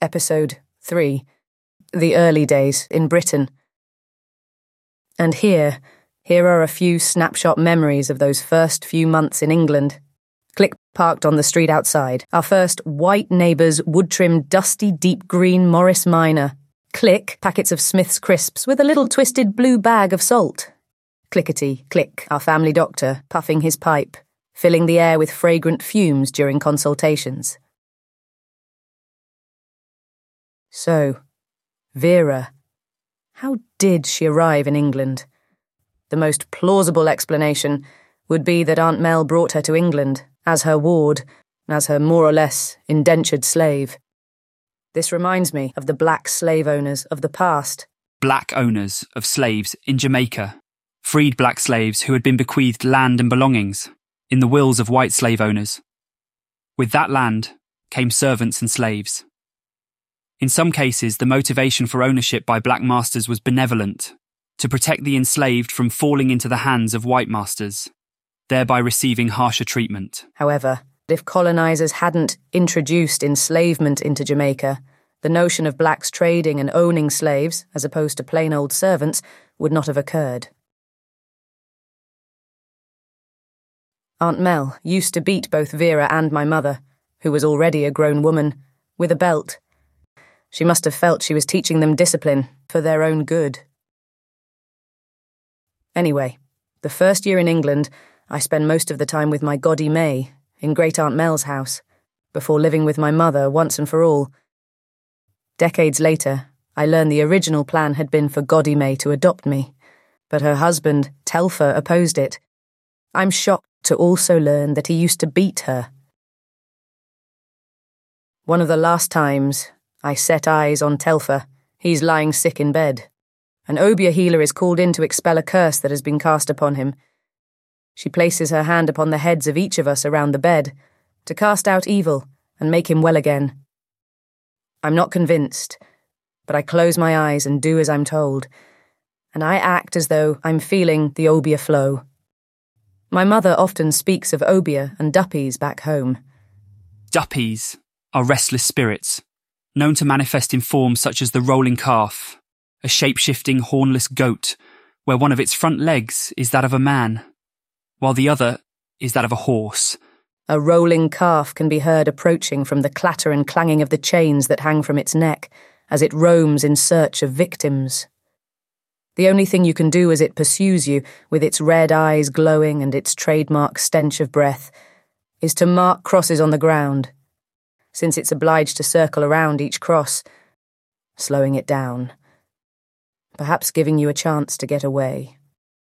Episode 3, The Early Days in Britain. And here are a few snapshot memories of those first few months in England. Click parked on the street outside. Our first white neighbour's wood-trimmed, dusty, deep green Morris Minor. Click, packets of Smith's crisps with a little twisted blue bag of salt. Clickety, click, our family doctor, puffing his pipe, filling the air with fragrant fumes during consultations. So, Vera. How did she arrive in England? The most plausible explanation would be that Aunt Mel brought her to England, as her ward, as her more or less indentured slave. This reminds me of the black slave owners of the past. Black owners of slaves in Jamaica. Freed black slaves who had been bequeathed land and belongings in the wills of white slave owners. With that land came servants and slaves. In some cases, the motivation for ownership by black masters was benevolent, to protect the enslaved from falling into the hands of white masters, thereby receiving harsher treatment. However, if colonizers hadn't introduced enslavement into Jamaica, the notion of blacks trading and owning slaves, as opposed to plain old servants, would not have occurred. Aunt Mel used to beat both Vera and my mother, who was already a grown woman, with a belt. She must have felt she was teaching them discipline for their own good. Anyway, the first year in England, I spent most of the time with my Goddy May in Great Aunt Mel's house, before living with my mother once and for all. Decades later, I learned the original plan had been for Goddy May to adopt me, but her husband, Telfer, opposed it. I'm shocked to also learn that he used to beat her. One of the last times I set eyes on Telfer, he's lying sick in bed. An Obeah healer is called in to expel a curse that has been cast upon him. She places her hand upon the heads of each of us around the bed to cast out evil and make him well again. I'm not convinced, but I close my eyes and do as I'm told, and I act as though I'm feeling the Obeah flow. My mother often speaks of Obeah and Duppies back home. Duppies are restless spirits, known to manifest in forms such as the rolling calf, a shape-shifting hornless goat, where one of its front legs is that of a man, while the other is that of a horse. A rolling calf can be heard approaching from the clatter and clanging of the chains that hang from its neck as it roams in search of victims. The only thing you can do as it pursues you, with its red eyes glowing and its trademark stench of breath, is to mark crosses on the ground, since it's obliged to circle around each cross, slowing it down, perhaps giving you a chance to get away.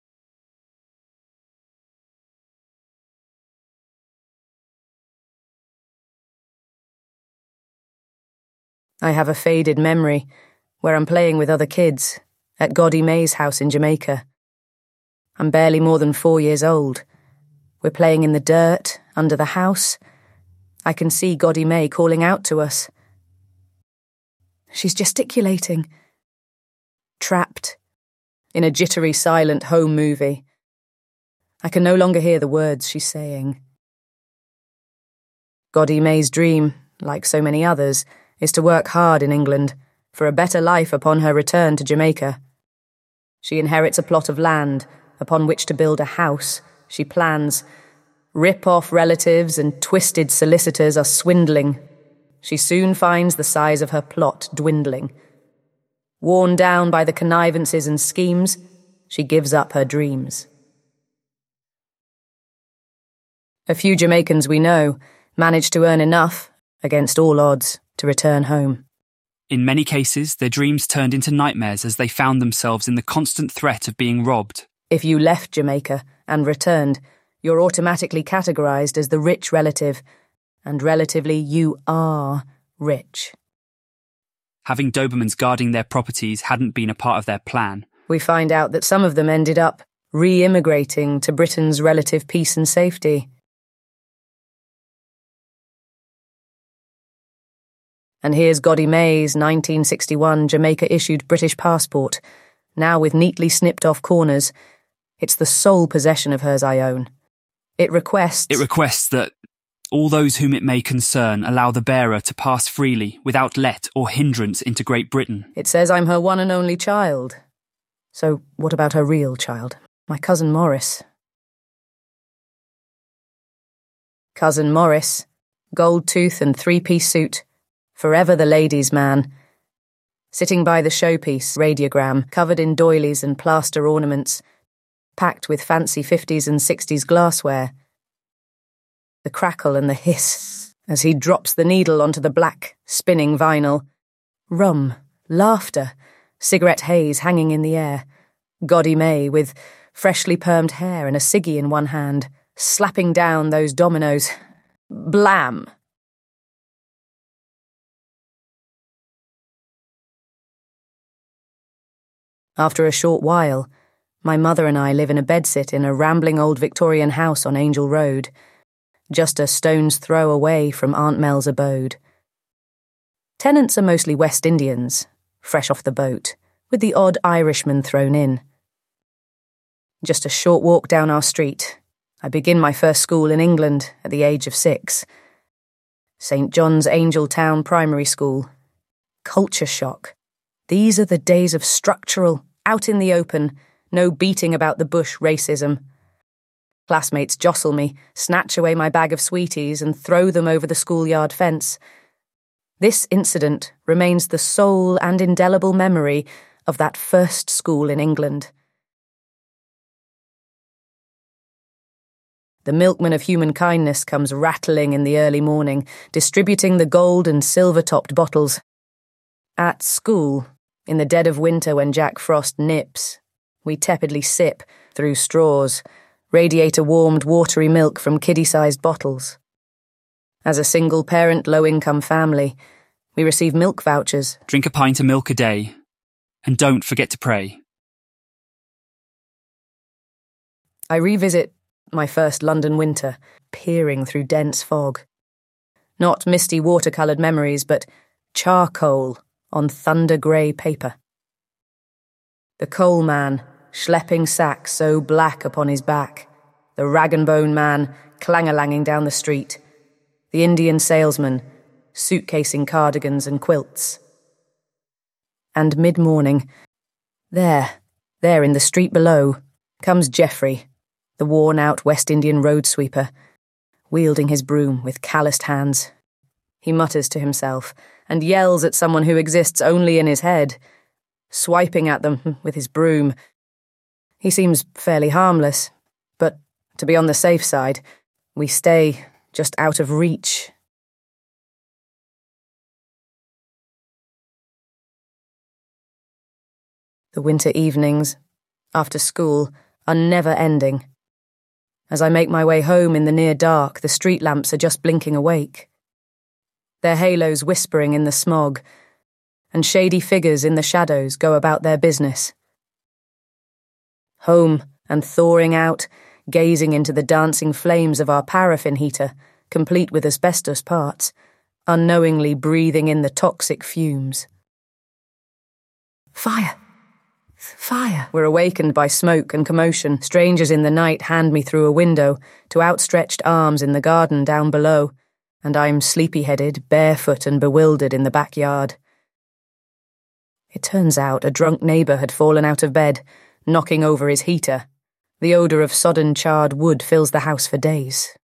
I have a faded memory where I'm playing with other kids at Goddy May's house in Jamaica. I'm barely more than 4 years old. We're playing in the dirt, under the house. I can see Goddy May calling out to us. She's gesticulating. Trapped in a jittery, silent home movie. I can no longer hear the words she's saying. Goddy May's dream, like so many others, is to work hard in England for a better life upon her return to Jamaica. She inherits a plot of land upon which to build a house. She plans. Rip-off relatives and twisted solicitors are swindling. She soon finds the size of her plot dwindling. Worn down by the connivances and schemes, she gives up her dreams. A few Jamaicans we know manage to earn enough, against all odds, to return home. In many cases, their dreams turned into nightmares as they found themselves in the constant threat of being robbed. If you left Jamaica and returned, you're automatically categorized as the rich relative, and relatively you are rich. Having Dobermans guarding their properties hadn't been a part of their plan. We find out that some of them ended up re-immigrating to Britain's relative peace and safety. And here's Goddy May's 1961 Jamaica-issued British passport, now with neatly snipped-off corners. It's the sole possession of hers I own. It requests that all those whom it may concern allow the bearer to pass freely without let or hindrance into Great Britain. It says I'm her one and only child. So what about her real child? My cousin Morris. Cousin Morris, gold tooth and three-piece suit, forever the ladies' man. Sitting by the showpiece, radiogram, covered in doilies and plaster ornaments, packed with fancy 50s and 60s glassware. The crackle and the hiss as he drops the needle onto the black, spinning vinyl. Rum, laughter, cigarette haze hanging in the air. Goddy May, with freshly permed hair and a ciggy in one hand, slapping down those dominoes. Blam! After a short while, my mother and I live in a bedsit in a rambling old Victorian house on Angel Road, just a stone's throw away from Aunt Mel's abode. Tenants are mostly West Indians, fresh off the boat, with the odd Irishman thrown in. Just a short walk down our street, I begin my first school in England at the age of 6. St. John's Angel Town Primary School. Culture shock. These are the days of structural, out in the open, no beating about the bush racism. Classmates jostle me, snatch away my bag of sweeties and throw them over the schoolyard fence. This incident remains the sole and indelible memory of that first school in England. The milkman of human kindness comes rattling in the early morning, distributing the gold and silver-topped bottles. At school, in the dead of winter when Jack Frost nips, we tepidly sip, through straws, radiator-warmed watery milk from kiddie-sized bottles. As a single-parent, low-income family, we receive milk vouchers. Drink a pint of milk a day, and don't forget to pray. I revisit my first London winter, peering through dense fog. Not misty watercoloured memories, but charcoal on thunder-grey paper. The coal man, schlepping sacks so black upon his back, the rag-and-bone man clang-a-langing down the street, the Indian salesman suitcasing cardigans and quilts. And mid-morning, there in the street below, comes Geoffrey, the worn-out West Indian road sweeper, wielding his broom with calloused hands. He mutters to himself and yells at someone who exists only in his head, swiping at them with his broom. He seems fairly harmless, but to be on the safe side, we stay just out of reach. The winter evenings, after school, are never ending. As I make my way home in the near dark, the street lamps are just blinking awake. Their halos whispering in the smog, and shady figures in the shadows go about their business. Home and thawing out, gazing into the dancing flames of our paraffin heater, complete with asbestos parts, unknowingly breathing in the toxic fumes. Fire! Fire! We're awakened by smoke and commotion. Strangers in the night hand me through a window to outstretched arms in the garden down below, and I'm sleepy-headed, barefoot and bewildered in the backyard. It turns out a drunk neighbour had fallen out of bed, knocking over his heater. The odour of sodden charred wood fills the house for days.